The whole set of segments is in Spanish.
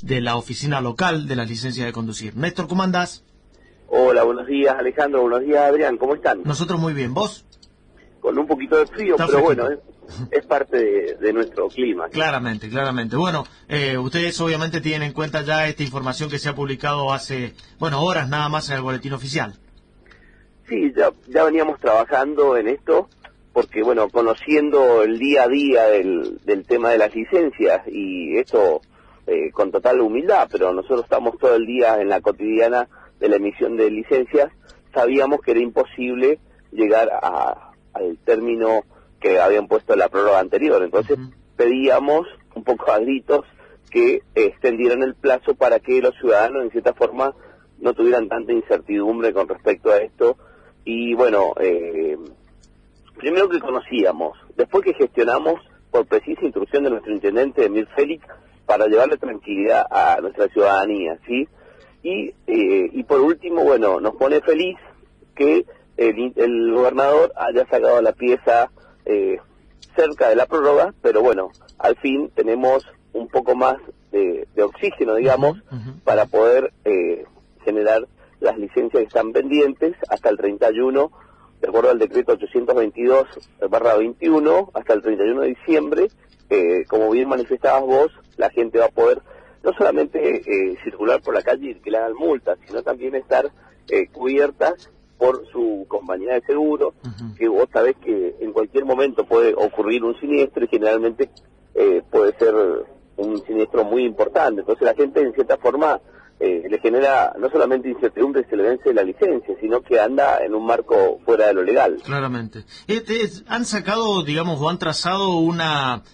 de la oficina local de las licencias de conducir. Néstor, ¿cómo andás? Hola, buenos días Alejandro, buenos días Adrián, ¿cómo están? Nosotros muy bien, ¿vos? Con un poquito de frío, Está pero fresquito. bueno, es parte de nuestro clima. Claramente. Bueno, ustedes obviamente tienen en cuenta ya esta información que se ha publicado hace, horas nada más en el boletín oficial. Sí, ya veníamos trabajando en esto, porque bueno, conociendo el día a día del tema de las licencias, y esto con total humildad, pero nosotros estamos todo el día en la cotidiana de la emisión de licencias, sabíamos que era imposible llegar al término que habían puesto en la prórroga anterior. Entonces pedíamos un poco a gritos que extendieran el plazo para que los ciudadanos en cierta forma no tuvieran tanta incertidumbre con respecto a esto. Y bueno, primero que conocíamos, después que gestionamos por precisa instrucción de nuestro intendente Emir Félix para llevarle tranquilidad a nuestra ciudadanía, ¿sí? Y por último, bueno, nos pone feliz que el gobernador haya sacado la pieza cerca de la prórroga, pero bueno, al fin tenemos un poco más de oxígeno, digamos, para poder generar las licencias que están pendientes hasta el 31, de acuerdo al decreto 822/21, hasta el 31 de diciembre. Como bien manifestabas vos, la gente va a poder no solamente circular por la calle y que le hagan multas, sino también estar cubiertas por su compañía de seguro, que vos sabés que en cualquier momento puede ocurrir un siniestro y generalmente puede ser un siniestro muy importante. Entonces la gente en cierta forma le genera no solamente incertidumbre se le vence la licencia, sino que anda en un marco fuera de lo legal. Claramente. Han sacado, digamos, o han trazado una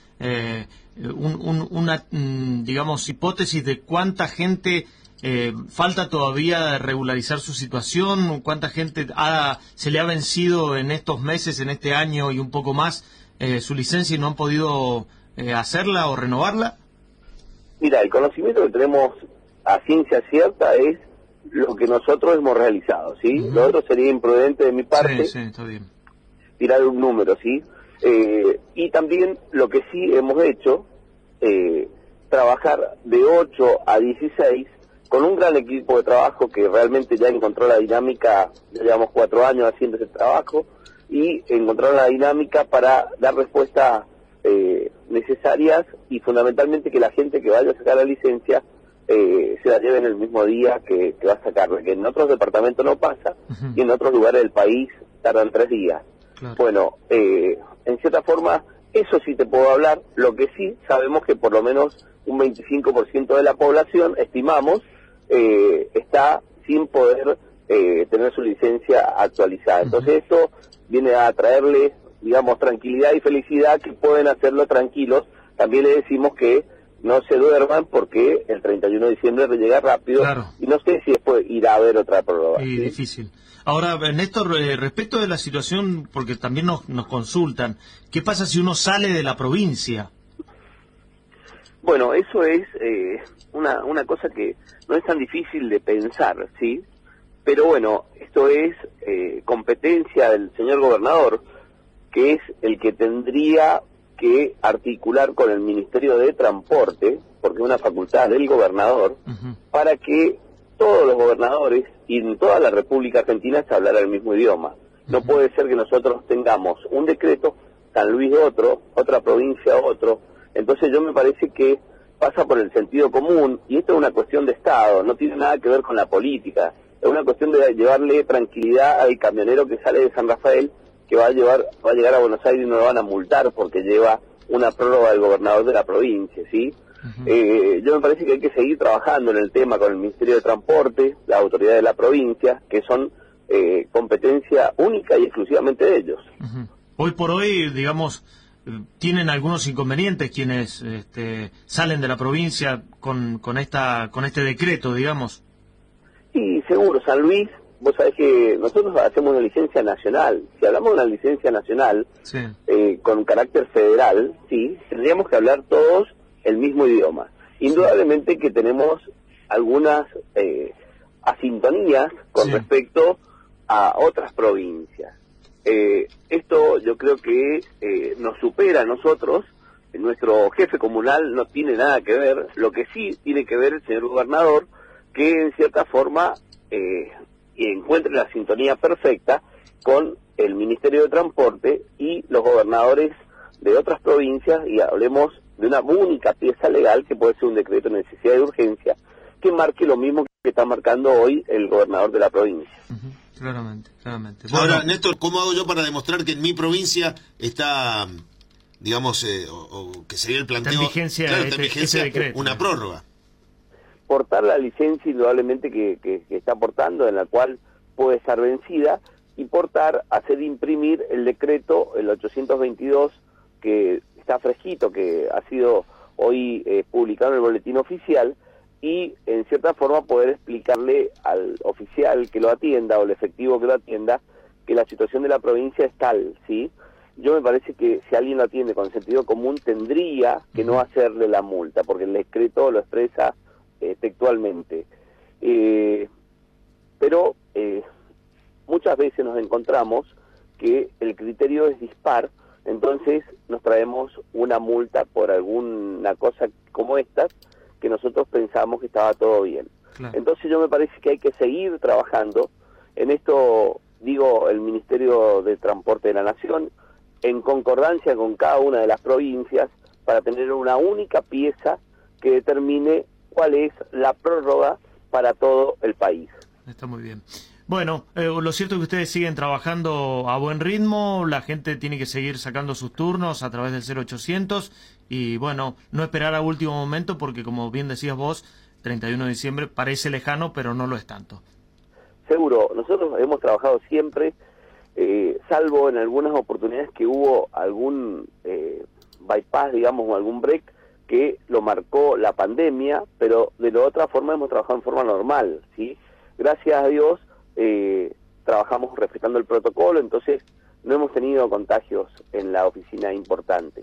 digamos, hipótesis de cuánta gente falta todavía de regularizar su situación, cuánta gente se le ha vencido en estos meses, en este año y un poco más su licencia y no han podido hacerla o renovarla. Mira, el conocimiento que tenemos a ciencia cierta es lo que nosotros hemos realizado, ¿sí? Lo otro sería imprudente de mi parte está bien. tirar un número, ¿sí? Y también lo que sí hemos hecho, trabajar de 8 a 16 con un gran equipo de trabajo que realmente ya encontró la dinámica. Ya llevamos 4 años haciendo ese trabajo y encontraron la dinámica para dar respuestas necesarias y fundamentalmente que la gente que vaya a sacar la licencia se la lleve en el mismo día que va a sacarla, que en otros departamentos no pasa y en otros lugares del país tardan 3 días. Claro. Bueno, en cierta forma, eso sí te puedo hablar. Lo que sí sabemos que por lo menos un 25% de la población, estimamos, está sin poder tener su licencia actualizada. Entonces esto viene a traerle, digamos, tranquilidad y felicidad, que pueden hacerlo tranquilos. También le decimos que no se duerman porque el 31 de diciembre llega rápido. Claro. Y no sé si después irá a haber otra prórroga. Sí, ¿sí? Difícil. Ahora, Néstor, respecto de la situación, porque también nos consultan, ¿qué pasa si uno sale de la provincia? Bueno, eso es una cosa que no es tan difícil de pensar, ¿sí? Pero bueno, esto es competencia del señor gobernador, que es el que tendría que articular con el Ministerio de Transporte, porque es una facultad del gobernador, para que todos los gobernadores y en toda la República Argentina se hablara el mismo idioma. No puede ser que nosotros tengamos un decreto, San Luis otro, otra provincia otro. Entonces yo me parece que pasa por el sentido común, y esto es una cuestión de Estado, no tiene nada que ver con la política. Es una cuestión de llevarle tranquilidad al camionero que sale de San Rafael, que va a llegar a Buenos Aires y no lo van a multar porque lleva una prórroga del gobernador de la provincia, ¿sí? Yo me parece que hay que seguir trabajando en el tema con el Ministerio de Transporte, la autoridad de la provincia, que son competencia única y exclusivamente de ellos. Hoy por hoy, digamos, tienen algunos inconvenientes quienes salen de la provincia con este decreto, digamos. Sí, seguro. San Luis, vos sabés que nosotros hacemos una licencia nacional. Si hablamos de una licencia nacional, sí, con carácter federal, sí, tendríamos que hablar todos el mismo idioma. Indudablemente que tenemos algunas asintonías con respecto a otras provincias. Esto yo creo que nos supera a nosotros, nuestro jefe comunal no tiene nada que ver. Lo que sí tiene que ver el señor gobernador, que en cierta forma encuentre la sintonía perfecta con el Ministerio de Transporte y los gobernadores de otras provincias, y hablemos de una única pieza legal que puede ser un decreto de necesidad y urgencia, que marque lo mismo que está marcando hoy el gobernador de la provincia. Claramente. Ahora, Bueno, Néstor, ¿cómo hago yo para demostrar que en mi provincia está, digamos, o que sería el planteo, está en vigencia, claro, está en vigencia ese decreto, una prórroga? Portar la licencia indudablemente que está portando, en la cual puede estar vencida, y portar, hacer imprimir el decreto, el 822, que está fresquito, que ha sido hoy publicado en el boletín oficial, y en cierta forma poder explicarle al oficial que lo atienda o el efectivo que lo atienda que la situación de la provincia es tal, ¿sí? Yo me parece que si alguien lo atiende con sentido común tendría que no hacerle la multa, porque el decreto lo expresa textualmente. Pero muchas veces nos encontramos que el criterio es dispar, entonces nos traemos una multa por alguna cosa como estas, que nosotros pensamos que estaba todo bien. claro. Entonces yo me parece que hay que seguir trabajando en esto, digo, el Ministerio de Transporte de la Nación, en concordancia con cada una de las provincias, para tener una única pieza que determine cuál es la prórroga para todo el país. Está muy bien. Bueno, lo cierto es que ustedes siguen trabajando a buen ritmo, la gente tiene que seguir sacando sus turnos a través del 0800 y bueno, no esperar a último momento porque como bien decías vos, 31 de diciembre parece lejano, pero no lo es tanto. Seguro, nosotros hemos trabajado siempre, salvo en algunas oportunidades que hubo algún bypass, digamos, o algún break que lo marcó la pandemia, pero de la otra forma hemos trabajado en forma normal, ¿sí? Gracias a Dios trabajamos respetando el protocolo, entonces no hemos tenido contagios en la oficina importantes.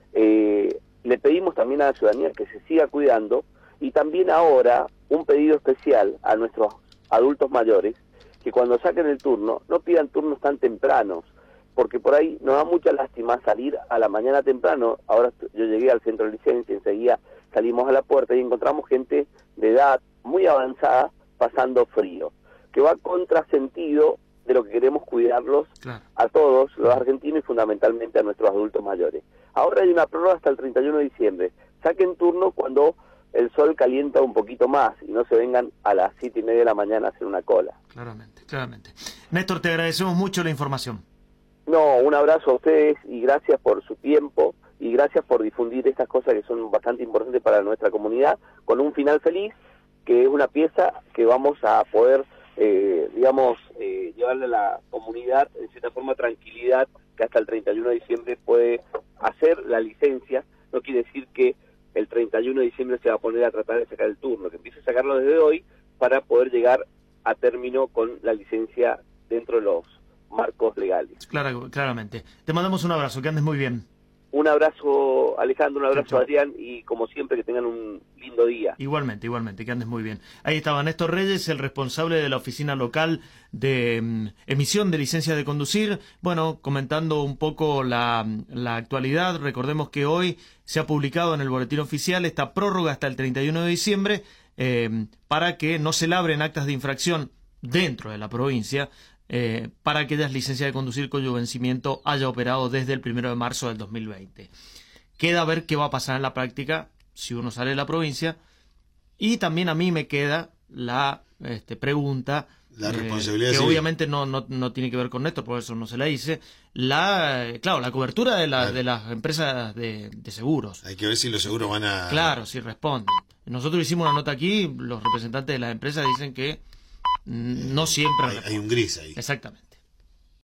Le pedimos también a la ciudadanía que se siga cuidando y también ahora un pedido especial a nuestros adultos mayores, que cuando saquen el turno no pidan turnos tan tempranos, porque por ahí nos da mucha lástima salir a la mañana temprano. Ahora yo llegué al centro de licencia, enseguida salimos a la puerta y encontramos gente de edad muy avanzada pasando frío, que va contrasentido de lo que queremos cuidarlos Claro. a todos los argentinos y fundamentalmente a nuestros adultos mayores. Ahora hay una prórroga hasta el 31 de diciembre. Saquen turno cuando el sol calienta un poquito más y no se vengan a las 7:30 de la mañana a hacer una cola. Claramente. Néstor, te agradecemos mucho la información. No, un abrazo a ustedes y gracias por su tiempo y gracias por difundir estas cosas que son bastante importantes para nuestra comunidad, con un final feliz, que es una pieza que vamos a poder, llevarle a la comunidad en cierta forma tranquilidad, que hasta el 31 de diciembre puede hacer la licencia. No quiere decir que el 31 de diciembre se va a poner a tratar de sacar el turno, que empiece a sacarlo desde hoy para poder llegar a término con la licencia dentro de los marcos legales. Claramente. Te mandamos un abrazo, que andes muy bien. Un abrazo, Alejandro, un abrazo, Chau. Adrián, y como siempre que tengan un lindo día. Igualmente, que andes muy bien. Ahí estaba Néstor Reyes, el responsable de la oficina local de emisión de licencias de conducir. Bueno, comentando un poco la actualidad. Recordemos que hoy se ha publicado en el boletín oficial esta prórroga hasta el 31 de diciembre para que no se labren actas de infracción dentro de la provincia para aquellas licencias de conducir cuyo vencimiento haya operado desde el 1 de marzo del 2020. Queda ver qué va a pasar en la práctica si uno sale de la provincia. Y también a mí me queda la pregunta, La responsabilidad que civil. obviamente no tiene que ver con Néstor, por eso no se la hice, la cobertura de las empresas de seguros. Hay que ver si los seguros van a... Claro, si responden. Nosotros hicimos una nota aquí, los representantes de las empresas dicen que no siempre Hay un gris ahí. Exactamente.